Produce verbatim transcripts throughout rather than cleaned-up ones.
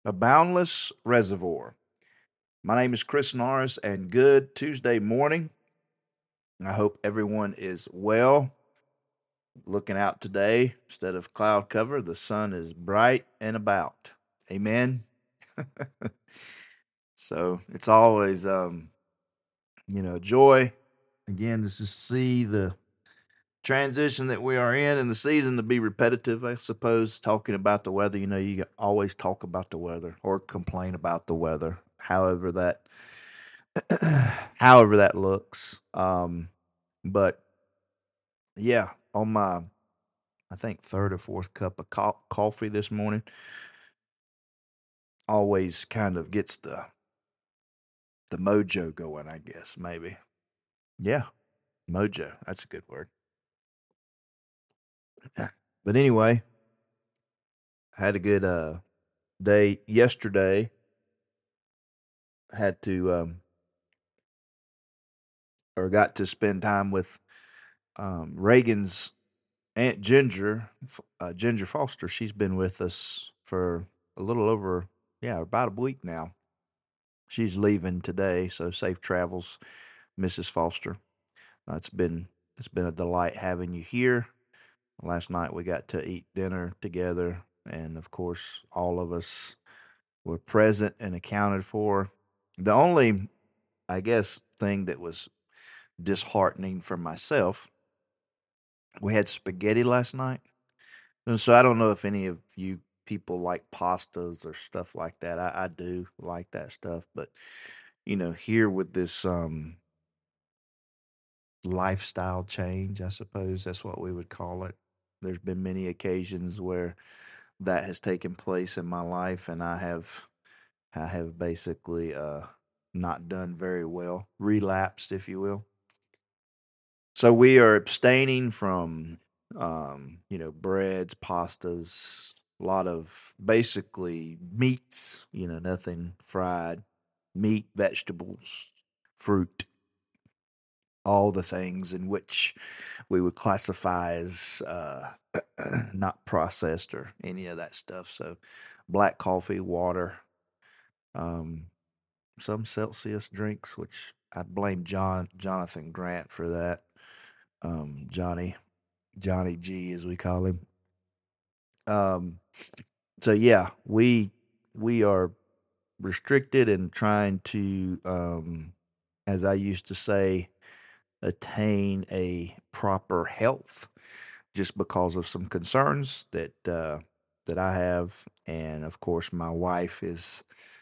A Boundless Reservoir. My name is Chris Norris, and good Tuesday morning. I hope everyone is well. Looking out today, instead of cloud cover, the sun is bright and about. Amen. So it's always, um, you know, joy again to just see the transition that we are in and the season to be repetitive. I suppose talking about the weather, you know, you always talk about the weather or complain about the weather, however that however that looks. Um, but yeah, on my I think third or fourth cup of co- coffee this morning, always kind of gets the the mojo going. I guess maybe. Yeah, mojo. That's a good word. But anyway, I had a good uh, day yesterday. Had to um, or got to spend time with um, Reagan's Aunt Ginger, uh, Ginger Foster. She's been with us for a little over, yeah, about a week now. She's leaving today, so safe travels, Missus Foster. Uh, it's been it's been a delight having you here. Last night we got to eat dinner together, and of course, all of us were present and accounted for. The only, I guess, thing that was disheartening for myself, we had spaghetti last night. And so I don't know if any of you people like pastas or stuff like that. I, I do like that stuff, but you know, here with this um lifestyle change, I suppose that's what we would call it. There's been many occasions where that has taken place in my life, and I have I have basically uh not done very well, relapsed, if you will. So we are abstaining from, um, you know, breads, pastas, a lot of basically meats, you know, nothing fried, meat, vegetables, fruit, all the things in which we would classify as uh, not processed or any of that stuff. So black coffee, water, um, some Celsius drinks, which I blame John Jonathan Grant for that. Um, Johnny Johnny G, as we call him. Um, so yeah, we we are restricted and trying to, um, as I used to say, attain a proper health, just because of some concerns that uh, that I have, and of course my wife is.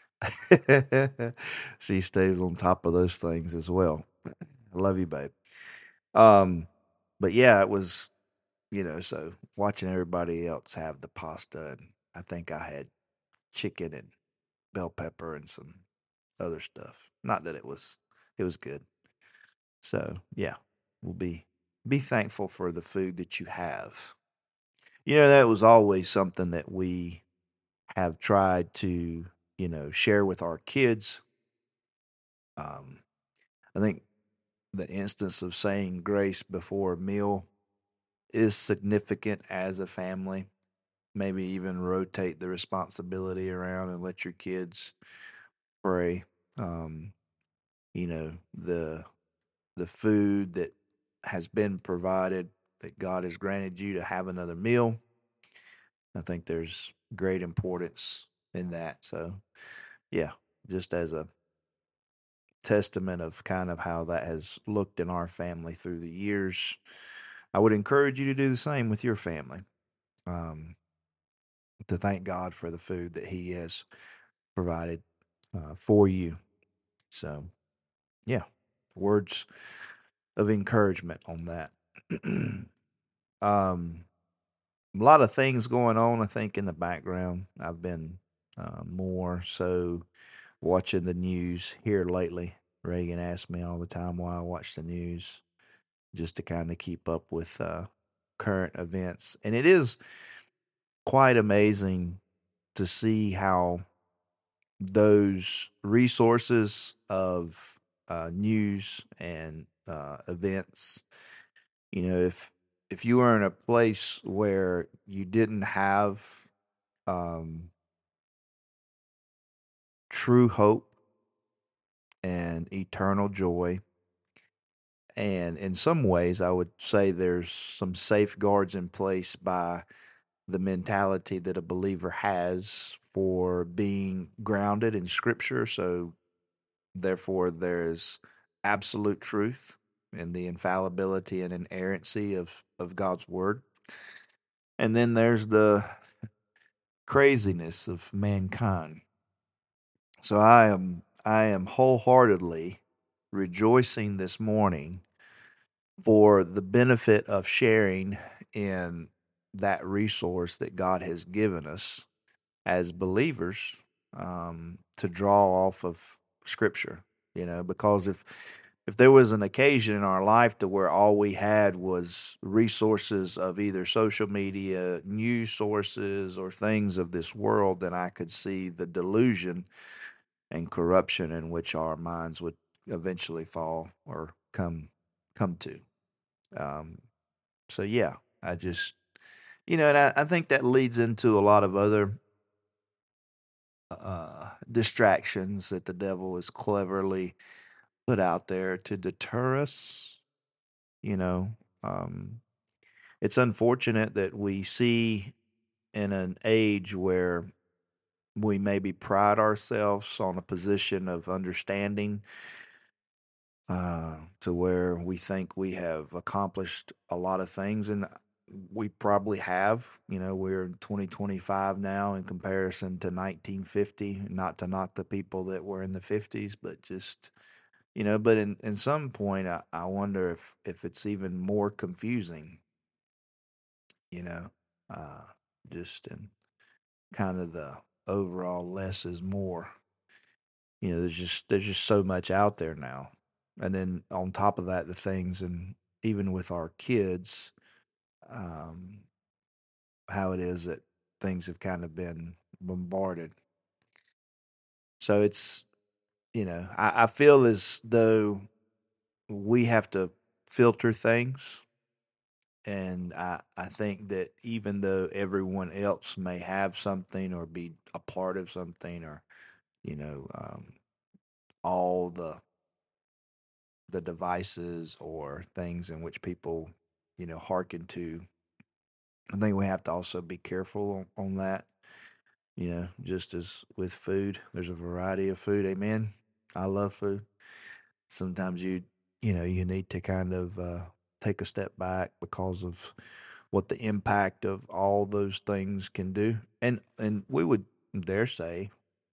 She stays on top of those things as well. I love you, babe. Um, but yeah, it was, you know, so watching everybody else have the pasta, and I think I had chicken and bell pepper and some other stuff. Not that it was it was good. So yeah, we'll be be thankful for the food that you have. You know, that was always something that we have tried to, you know, share with our kids. Um, I think the instance of saying grace before a meal is significant as a family. Maybe even rotate the responsibility around and let your kids pray. Um, you know, the the food that has been provided, that God has granted you to have another meal. I think there's great importance in that. So yeah, just as a testament of kind of how that has looked in our family through the years, I would encourage you to do the same with your family. Um, to thank God for the food that He has provided uh, for you. So, yeah, words of encouragement on that. um, a lot of things going on, I think, in the background. I've been uh, more so watching the news here lately. Reagan asks me all the time why I watch the news, just to kind of keep up with uh, current events. And it is quite amazing to see how those resources of uh, news and uh, events, you know, if if you were in a place where you didn't have um, true hope and eternal joy. And in some ways, I would say there's some safeguards in place by the mentality that a believer has for being grounded in Scripture. So, therefore, there's absolute truth and the infallibility and inerrancy of, of God's Word. And then there's the craziness of mankind. So I am I am wholeheartedly rejoicing this morning for the benefit of sharing in that resource that God has given us as believers, um, to draw off of Scripture. You know, because if if there was an occasion in our life to where all we had was resources of either social media, news sources, or things of this world, then I could see the delusion and corruption in which our minds would eventually fall or come come to. Um, so yeah, I just you know, and I, I think that leads into a lot of other uh, distractions that the devil is cleverly put out there to deter us. You know, um, it's unfortunate that we see in an age where we maybe pride ourselves on a position of understanding, uh, to where we think we have accomplished a lot of things, and we probably have. You know, we're in twenty twenty-five now in comparison to nineteen fifty. Not to knock the people that were in the fifties, but just you know, but in in some point, I, I wonder if if it's even more confusing. You know, uh, just in kind of the overall less is more. You know, there's just there's just so much out there now. And then on top of that, the things, and even with our kids, um, how it is that things have kind of been bombarded. So it's, you know, I, I feel as though we have to filter things. And I, I think that even though everyone else may have something or be a part of something, or, you know, um, all the the devices or things in which people, you know, hearken to, I think we have to also be careful on, on that. You know, just as with food, there's a variety of food. Amen. I love food. Sometimes you, you know, you need to kind of uh, take a step back because of what the impact of all those things can do. And and we would dare say,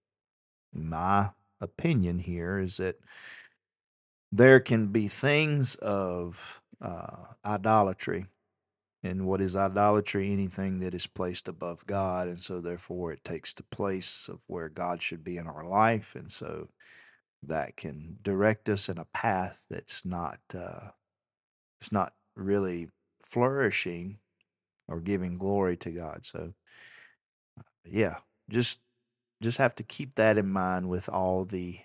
my opinion here is that there can be things of uh, idolatry. And what is idolatry? Anything that is placed above God. And so, therefore, it takes the place of where God should be in our life. And so, that can direct us in a path that's not, uh, it's not really flourishing or giving glory to God. So, yeah, just just have to keep that in mind with all the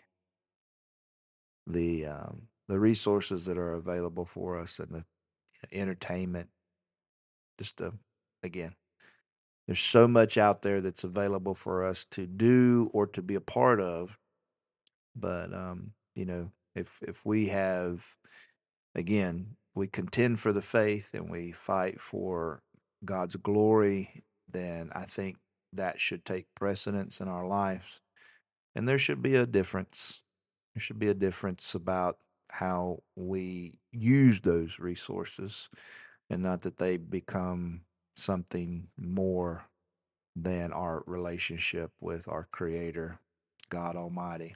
the um, the resources that are available for us, and the entertainment. Just uh, again, there's so much out there that's available for us to do or to be a part of. But um, you know, if if we have, again, we contend for the faith and we fight for God's glory, then I think that should take precedence in our lives. And there should be a difference. There should be a difference about how we use those resources, and not that they become something more than our relationship with our Creator, God Almighty.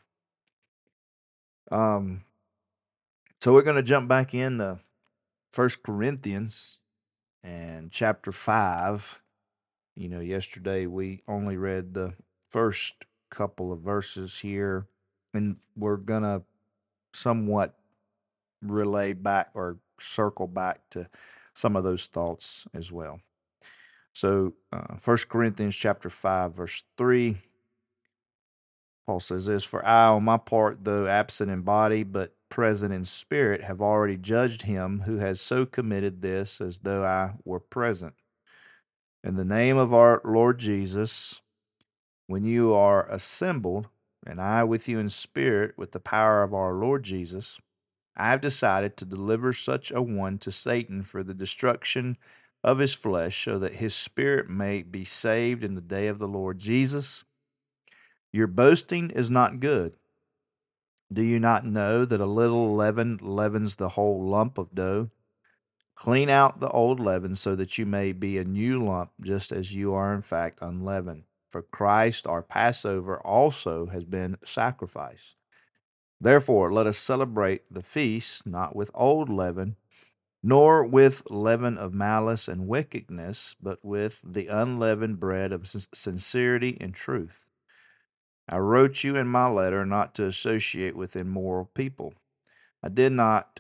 Um, so we're going to jump back into First Corinthians and chapter five. You know, yesterday we only read the first couple of verses here, and we're going to somewhat relay back or circle back to some of those thoughts as well. So, uh, First Corinthians chapter five, verse three, Paul says this: "For I, on my part, though absent in body, but present in spirit, have already judged him who has so committed this, as though I were present. In the name of our Lord Jesus, when you are assembled, and I with you in spirit with the power of our Lord Jesus, I have decided to deliver such a one to Satan for the destruction of his flesh, so that his spirit may be saved in the day of the Lord Jesus. Your boasting is not good. Do you not know that a little leaven leavens the whole lump of dough? Clean out the old leaven so that you may be a new lump, just as you are in fact unleavened. For Christ, our Passover, also has been sacrificed. Therefore, let us celebrate the feast not with old leaven, nor with leaven of malice and wickedness, but with the unleavened bread of sincerity and truth. I wrote you in my letter not to associate with immoral people. I did not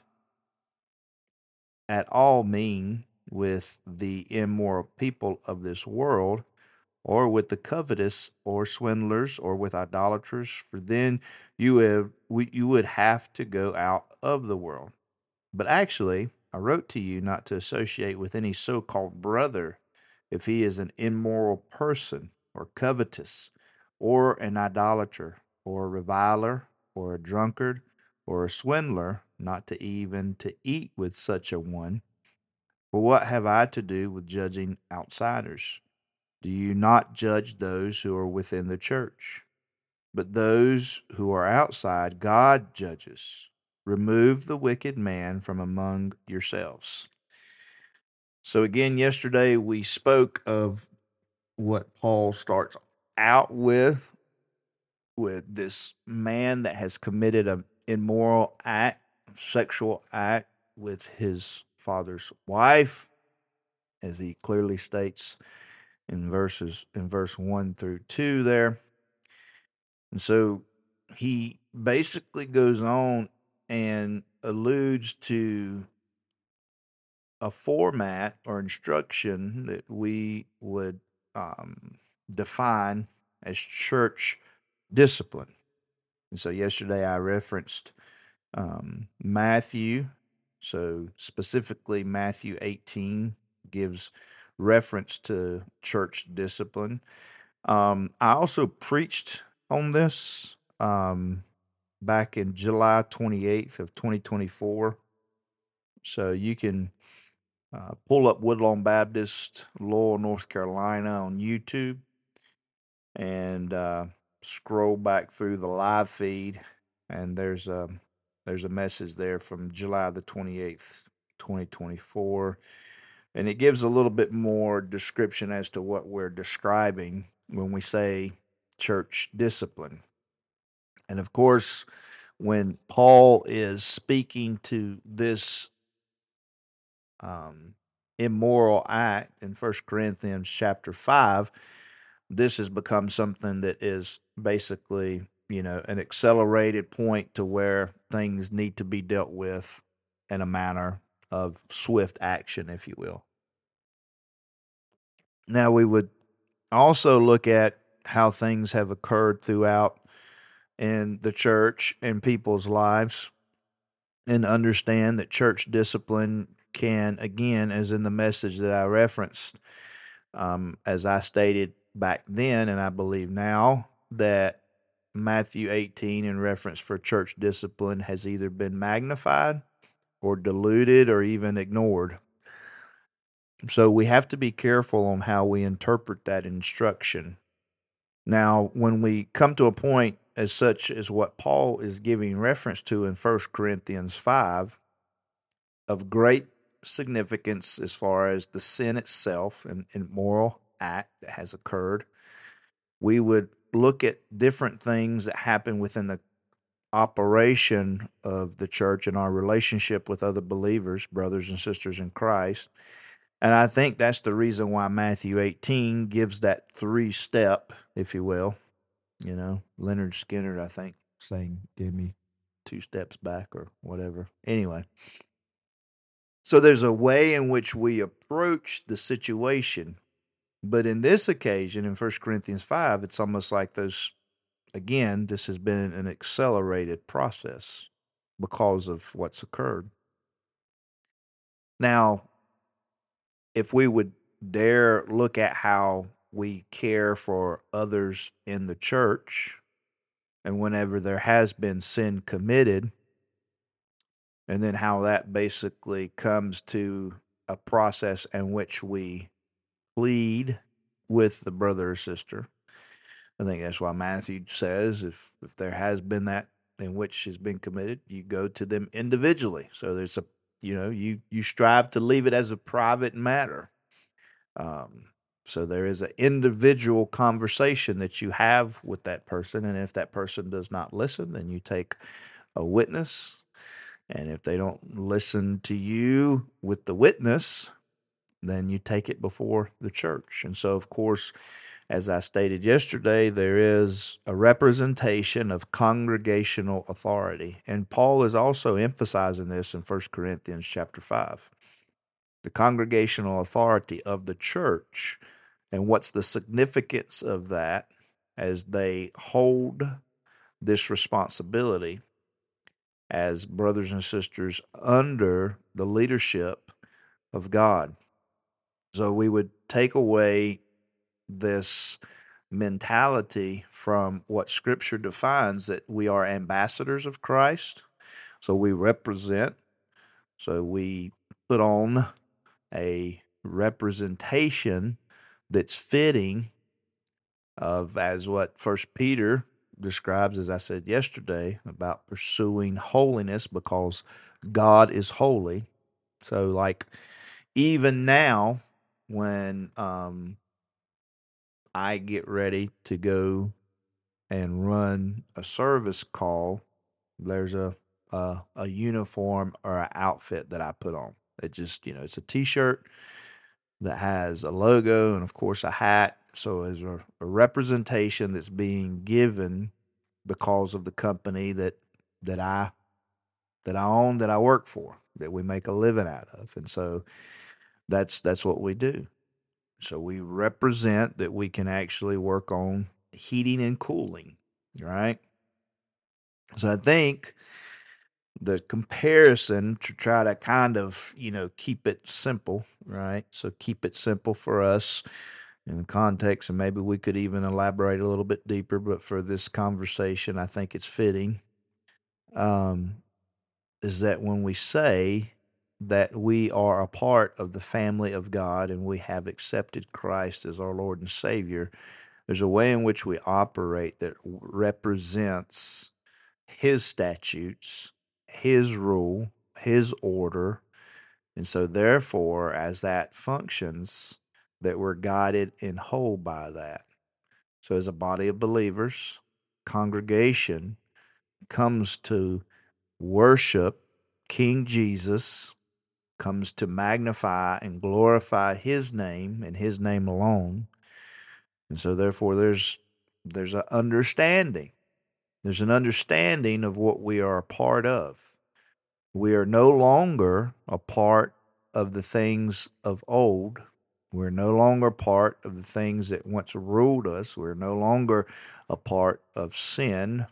at all mean with the immoral people of this world, or with the covetous, or swindlers, or with idolaters, for then you have you would have to go out of the world. But actually, I wrote to you not to associate with any so-called brother if he is an immoral person, or covetous, or an idolater, or a reviler, or a drunkard, or a swindler, not to even to eat with such a one. For what have I to do with judging outsiders? Do you not judge those who are within the church? But those who are outside, God judges. Remove the wicked man from among yourselves. So, again, yesterday we spoke of what Paul starts out with, with this man that has committed an immoral act, sexual act with his father's wife, as he clearly states in verses in verse one through two there. And so he basically goes on and alludes to a format or instruction that we would um, define as church discipline. And so yesterday I referenced um, Matthew. So specifically, Matthew eighteen gives reference to church discipline. Um, I also preached on this um, back in July twenty-eighth of twenty twenty-four. So you can uh, pull up Woodlawn Baptist, Laurel, North Carolina on YouTube and uh, scroll back through the live feed, and there's a there's a message there from July the twenty-eighth, twenty twenty-four, and it gives a little bit more description as to what we're describing when we say church discipline. And of course, when Paul is speaking to this um, immoral act in First Corinthians chapter five, this has become something that is basically, you know, an accelerated point to where things need to be dealt with in a manner of swift action, if you will. Now, we would also look at how things have occurred throughout in the church and people's lives and understand that church discipline can, again, as in the message that I referenced, um, as I stated back then, and I believe now, that Matthew eighteen in reference for church discipline has either been magnified or diluted or even ignored. So we have to be careful on how we interpret that instruction. Now, when we come to a point as such as what Paul is giving reference to in First Corinthians five, of great significance as far as the sin itself and immoral act that has occurred, we would look at different things that happen within the operation of the church and our relationship with other believers, brothers and sisters in Christ. And I think that's the reason why Matthew eighteen gives that three step, if you will. You know, Leonard Skinner, I think, saying, "Give me two steps back," or whatever. Anyway, so there's a way in which we approach the situation. But in this occasion, in First Corinthians five, it's almost like those, again, this has been an accelerated process because of what's occurred. Now, if we would dare look at how we care for others in the church, and whenever there has been sin committed, and then how that basically comes to a process in which we plead with the brother or sister. I think that's why Matthew says if if there has been that in which has been committed, you go to them individually. So there's a you know you you strive to leave it as a private matter. Um, so there is an individual conversation that you have with that person, and if that person does not listen, then you take a witness. And if they don't listen to you with the witness, then you take it before the church. And so, of course, as I stated yesterday, there is a representation of congregational authority. And Paul is also emphasizing this in First Corinthians chapter five. The congregational authority of the church, and what's the significance of that as they hold this responsibility as brothers and sisters under the leadership of God. So we would take away this mentality from what Scripture defines that we are ambassadors of Christ. So we represent, so we put on a representation that's fitting of as what First Peter describes, as I said yesterday, about pursuing holiness because God is holy. So, like, even now, when um, I get ready to go and run a service call, there's a a, a uniform or an outfit that I put on. It just, you know, it's a T-shirt that has a logo and, of course, a hat. So, there's a, a representation that's being given because of the company that that I that I own, that I work for, that we make a living out of, and so that's that's what we do. So we represent that we can actually work on heating and cooling, right? So I think the comparison to try to kind of, you know, keep it simple, right? So keep it simple for us in the context, and maybe we could even elaborate a little bit deeper, but for this conversation, I think it's fitting. Um, is that when we say that we are a part of the family of God and we have accepted Christ as our Lord and Savior, there's a way in which we operate that represents His statutes, His rule, His order. And so, therefore, as that functions, that we're guided in whole by that. So, as a body of believers, congregation comes to worship King Jesus, comes to magnify and glorify His name and His name alone. And so therefore there's there's an understanding. There's an understanding of what we are a part of. We are no longer a part of the things of old. We're no longer part of the things that once ruled us. We're no longer a part of sin.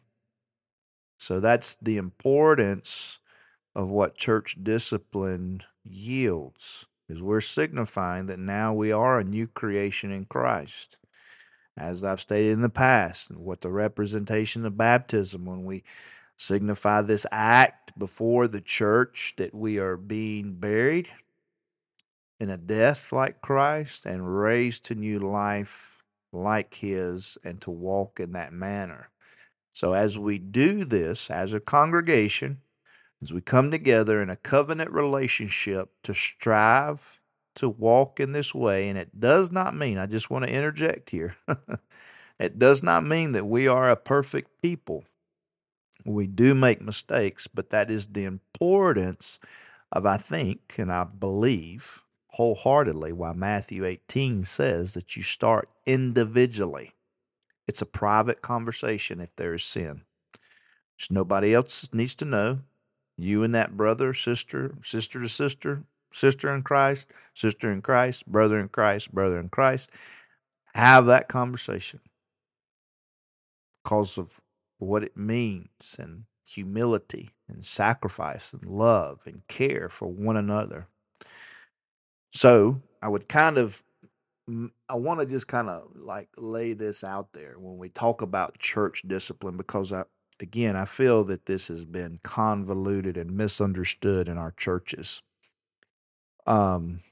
So that's the importance of what church discipline yields, is we're signifying that now we are a new creation in Christ. As I've stated in the past, and what the representation of baptism, when we signify this act before the church that we are being buried in a death like Christ and raised to new life like His, and to walk in that manner. So as we do this as a congregation, as we come together in a covenant relationship to strive to walk in this way, and it does not mean, I just want to interject here, it does not mean that we are a perfect people. We do make mistakes, but that is the importance of, I think, and I believe wholeheartedly, why Matthew eighteen says that you start individually. It's a private conversation if there is sin. Just nobody else needs to know. You and that brother, sister, sister to sister, sister in Christ, sister in Christ, brother in Christ, brother in Christ, have that conversation because of what it means, and humility and sacrifice and love and care for one another. So I would kind of I want to just kind of like lay this out there when we talk about church discipline, because I, again, I feel that this has been convoluted and misunderstood in our churches. Um,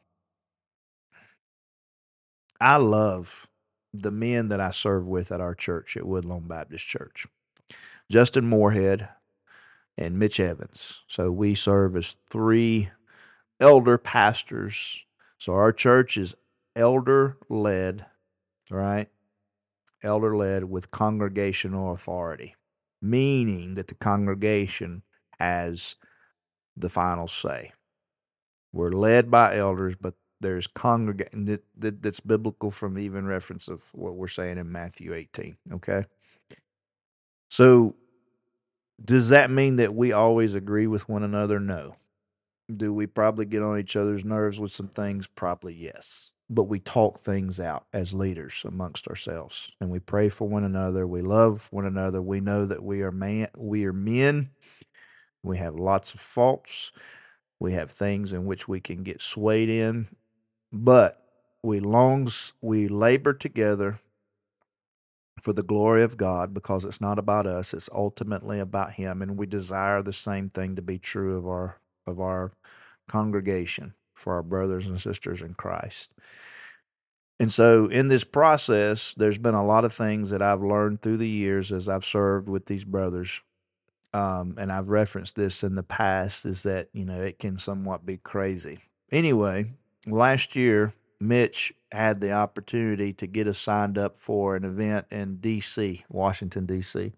I love the men that I serve with at our church at Woodlawn Baptist Church, Justin Moorhead and Mitch Evans. So we serve as three elder pastors. So our church is elder led, right? Elder led with congregational authority, meaning that the congregation has the final say. We're led by elders, but there's congregation that, that, that's biblical from even reference of what we're saying in Matthew eighteen. Okay. So does that mean that we always agree with one another? No. Do we probably get on each other's nerves with some things? Probably yes. But we talk things out as leaders amongst ourselves, and we pray for one another. We love one another. We know that we are man. We are men. We have lots of faults. We have things in which we can get swayed in, but we longs we labor together for the glory of God, because it's not about us, it's ultimately about him, and we desire the same thing to be true of our of our congregation, for our brothers and sisters in Christ. And so in this process, there's been a lot of things that I've learned through the years as I've served with these brothers. Um, and I've referenced this in the past, is that, you know, it can somewhat be crazy. Anyway, last year, Mitch had the opportunity to get us signed up for an event in D C, Washington, D C.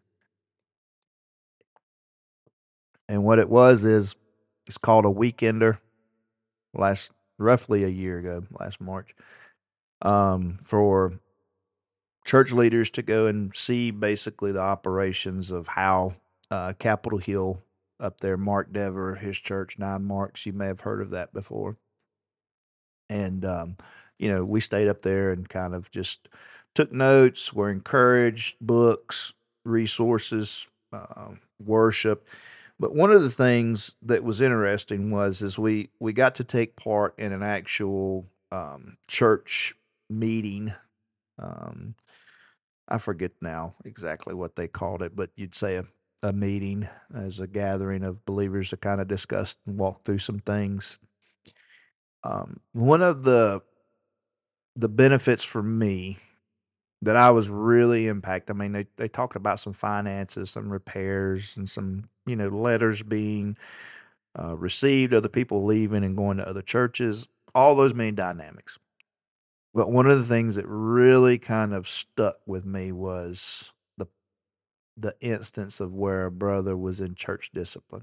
And what it was is it's called a weekender, last roughly a year ago, last March, um, for church leaders to go and see basically the operations of how uh, Capitol Hill up there, Mark Dever, his church, Nine Marks, you may have heard of that before. And, um, you know, we stayed up there and kind of just took notes, were encouraged, books, resources, uh, worship. But one of the things that was interesting was is we, we got to take part in an actual um, church meeting. Um, I forget now exactly what they called it, but you'd say a, a meeting as a gathering of believers to kind of discuss and walk through some things. Um, one of the the benefits for me that I was really impacted. I mean, they they talked about some finances, some repairs, and some, you know, letters being uh, received, other people leaving and going to other churches. All those main dynamics. But one of the things that really kind of stuck with me was the the instance of where a brother was in church discipline.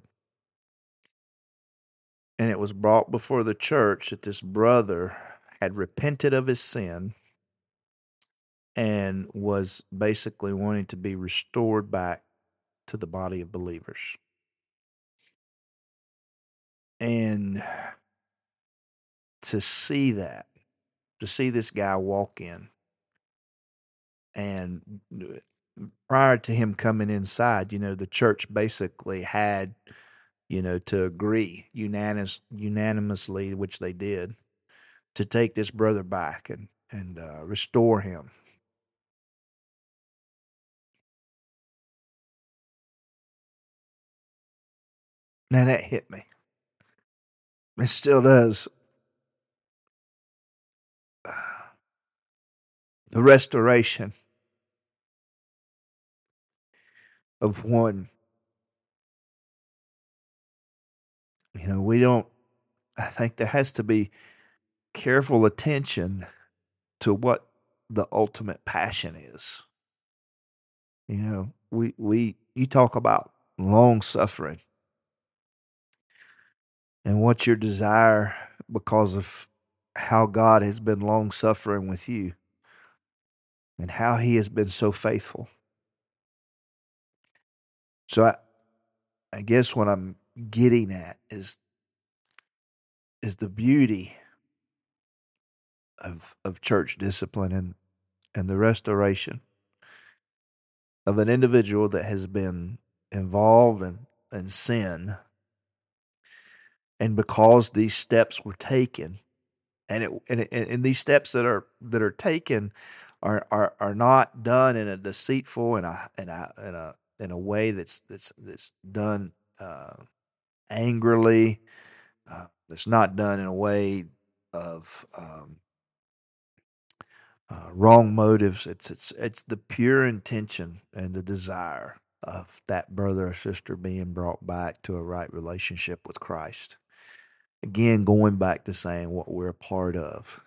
And it was brought before the church that this brother had repented of his sin and was basically wanting to be restored back to the body of believers. And to see that, to see this guy walk in, and prior to him coming inside, you know, the church basically had, you know, to agree unanimous, unanimously, which they did, to take this brother back and and uh, restore him. Man, that hit me. It still does. The restoration of one. You know, we don't. I think there has to be careful attention to what the ultimate passion is. You know, we we you talk about long suffering and what's your desire because of how God has been long suffering with you and how he has been so faithful. So I, I guess what I'm getting at is is the beauty of of church discipline and and the restoration of an individual that has been involved in, in sin. And because these steps were taken, And it and, it, and these steps that are that are taken are are are not done in a deceitful and a in a in a in a way that's that's that's done uh, angrily. Uh, that's not done in a way of um, uh, wrong motives. It's it's it's the pure intention and the desire of that brother or sister being brought back to a right relationship with Christ. Again, going back to saying what we're a part of,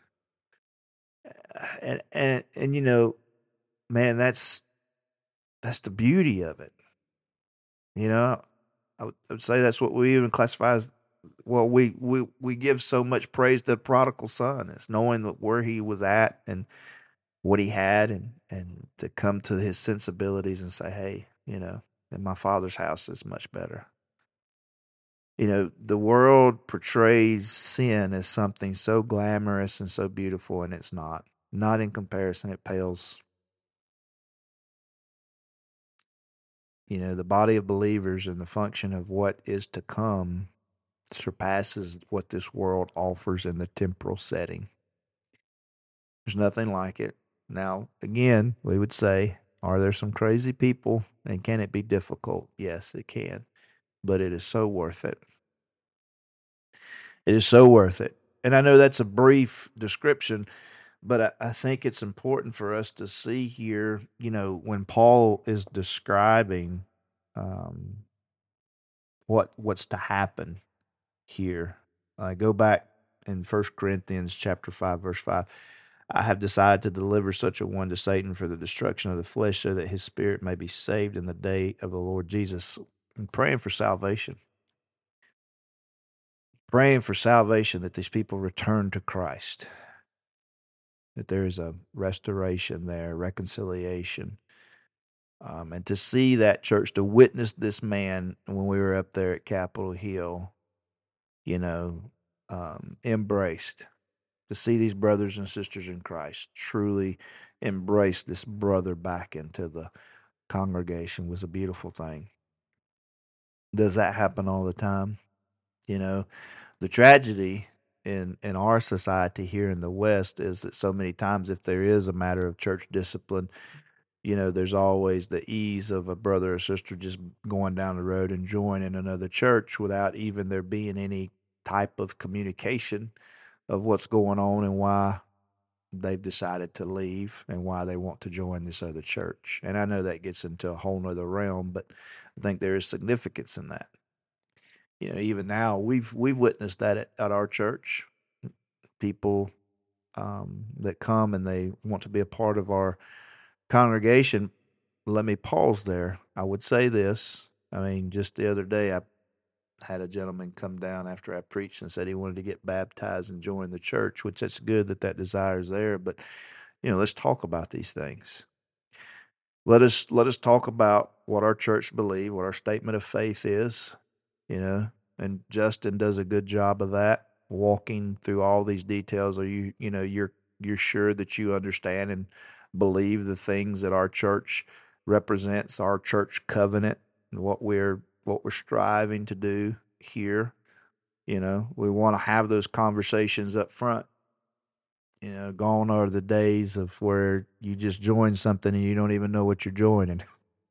and and and you know, man, that's that's the beauty of it. You know, I would, I would say that's what we even classify as. Well, we, we we give so much praise to the prodigal son. It's knowing that where he was at and what he had, and and to come to his sensibilities and say, hey, you know, in my father's house is much better. You know, the world portrays sin as something so glamorous and so beautiful, and it's not. Not in comparison. It pales. You know, the body of believers and the function of what is to come surpasses what this world offers in the temporal setting. There's nothing like it. Now, again, we would say, are there some crazy people and can it be difficult? Yes, it can, but it is so worth it. It is so worth it. And I know that's a brief description, but I, I think it's important for us to see here, you know, when Paul is describing um, what what's to happen here. I go back in First Corinthians chapter five, verse five. I have decided to deliver such a one to Satan for the destruction of the flesh, so that his spirit may be saved in the day of the Lord Jesus. I'm praying for salvation. Praying for salvation, that these people return to Christ, that there is a restoration there, reconciliation. Um, and to see that church, to witness this man when we were up there at Capitol Hill, you know, um, embraced, to see these brothers and sisters in Christ truly embrace this brother back into the congregation was a beautiful thing. Does that happen all the time? You know, the tragedy in in our society here in the West is that so many times, if there is a matter of church discipline, you know, there's always the ease of a brother or sister just going down the road and joining another church without even there being any type of communication of what's going on and why they've decided to leave and why they want to join this other church. And I know that gets into a whole nother realm, but I think there is significance in that. You know, even now we've we've witnessed that at, at our church. People um, that come and they want to be a part of our congregation. Let me pause there. I would say this. I mean, just the other day, I had a gentleman come down after I preached and said he wanted to get baptized and join the church, which that's good that that desire is there. But you know, let's talk about these things. Let us let us talk about what our church believe, what our statement of faith is, you know. And Justin does a good job of that, walking through all these details. Are you you know, you're you're sure that you understand and believe the things that our church represents, our church covenant, and what we're what we're striving to do here. You know, we want to have those conversations up front. You know, gone are the days of where you just join something and you don't even know what you're joining.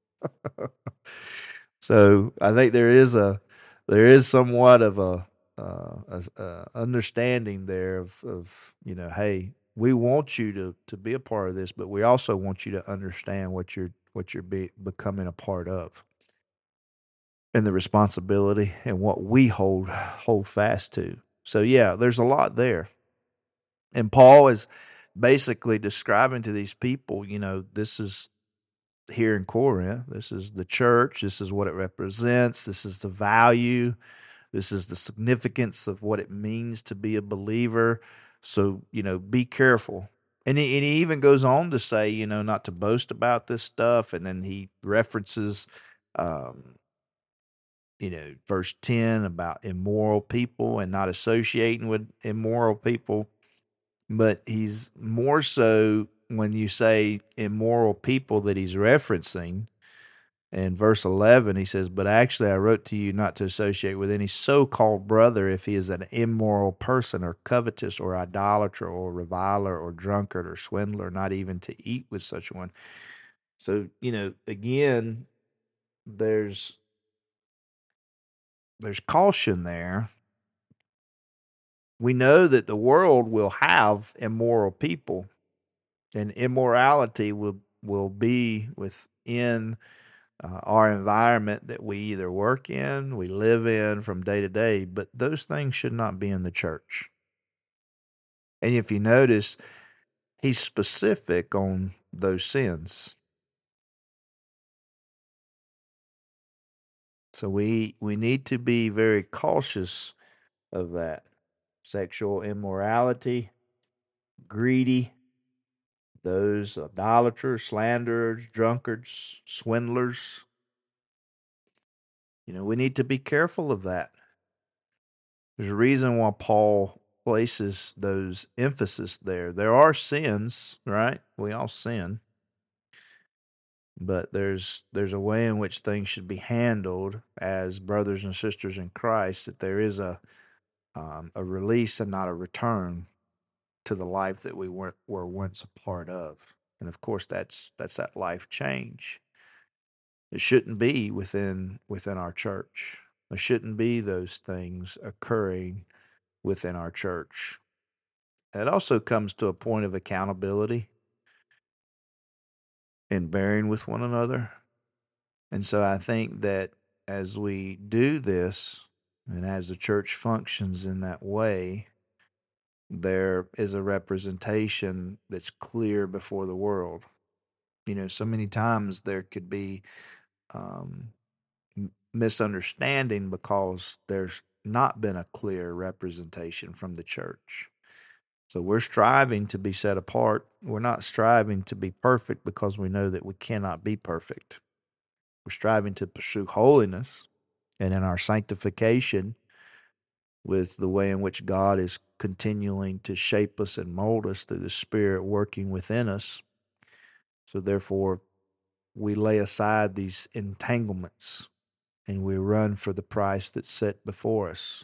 So I think there is a there is somewhat of a, uh, a, a understanding there of, of you know, hey, we want you to to be a part of this, but we also want you to understand what you're what you're be, becoming a part of, and the responsibility and what we hold hold fast to. So yeah, there's a lot there. And Paul is basically describing to these people, you know, this is here in Corinth, this is the church, this is what it represents, this is the value, this is the significance of what it means to be a believer. So, you know, be careful. And he, and he even goes on to say, you know, not to boast about this stuff. And then he references, um, you know, verse ten about immoral people and not associating with immoral people. But he's more so when you say immoral people that he's referencing, In verse eleven, he says, "But actually I wrote to you not to associate with any so-called brother if he is an immoral person or covetous or idolater or reviler or drunkard or swindler, not even to eat with such one." So, you know, again, there's there's caution there. We know that the world will have immoral people, and immorality will will be within uh, our environment that we either work in, we live in from day to day, but those things should not be in the church. And if you notice, he's specific on those sins. So we we need to be very cautious of that. Sexual immorality, greedy, those idolaters, slanderers, drunkards, swindlers. You know, we need to be careful of that. There's a reason why Paul places those emphasis there. There are sins, right? We all sin, but there's there's a way in which things should be handled as brothers and sisters in Christ. That there is a um, a release and not a return to the life that we were were once a part of. And of course, that's that's that life change. It shouldn't be within within our church. There shouldn't be those things occurring within our church. It also comes to a point of accountability and bearing with one another. And so I think that as we do this and as the church functions in that way, there is a representation that's clear before the world. You know, so many times there could be um, misunderstanding because there's not been a clear representation from the church. So we're striving to be set apart. We're not striving to be perfect because we know that we cannot be perfect. We're striving to pursue holiness. And in our sanctification, with the way in which God is continuing to shape us and mold us through the Spirit working within us. So therefore, we lay aside these entanglements and we run for the price that's set before us.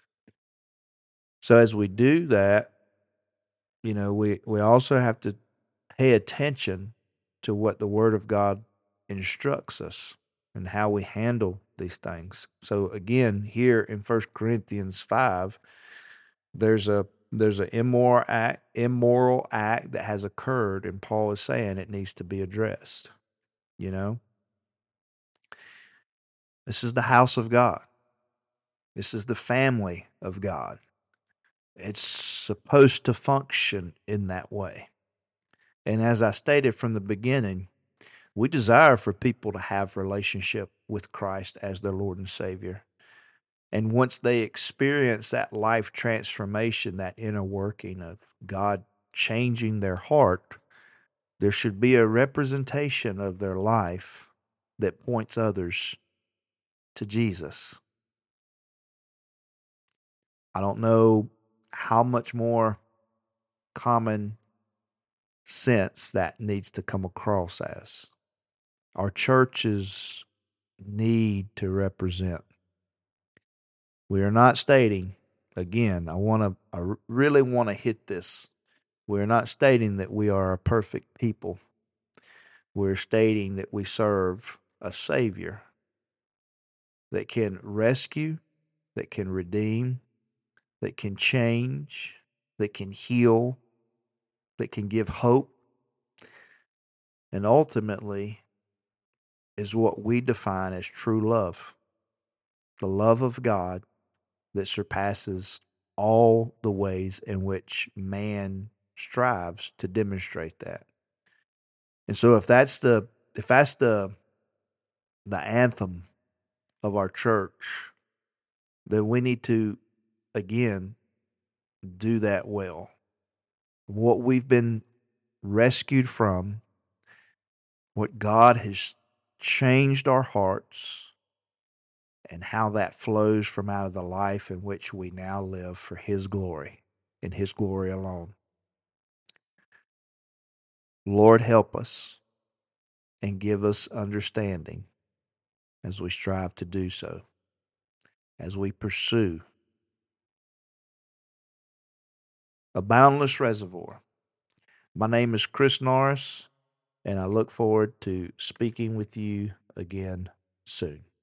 So as we do that, you know, we, we also have to pay attention to what the Word of God instructs us and how we handle these things. So again, here in First Corinthians five, there's a there's an immoral act, immoral act that has occurred, and Paul is saying it needs to be addressed. You know, this is the house of God. This is the family of God. It's supposed to function in that way. And as I stated from the beginning, we desire for people to have relationship with Christ as their Lord and Savior. And once they experience that life transformation, that inner working of God changing their heart, there should be a representation of their life that points others to Jesus. I don't know how much more common sense that needs to come across as. Our churches need to represent. We are not stating, again, I want to, I really want to hit this. We're not stating that we are a perfect people. We're stating that we serve a Savior that can rescue, that can redeem, that can change, that can heal, that can give hope, and ultimately is what we define as true love. The love of God that surpasses all the ways in which man strives to demonstrate that. And so if that's the if that's the the anthem of our church, then we need to again do that well. What we've been rescued from, what God has changed our hearts, and how that flows from out of the life in which we now live for His glory, and His glory alone. Lord, help us and give us understanding as we strive to do so, as we pursue a boundless reservoir. My name is Chris Norris, and I look forward to speaking with you again soon.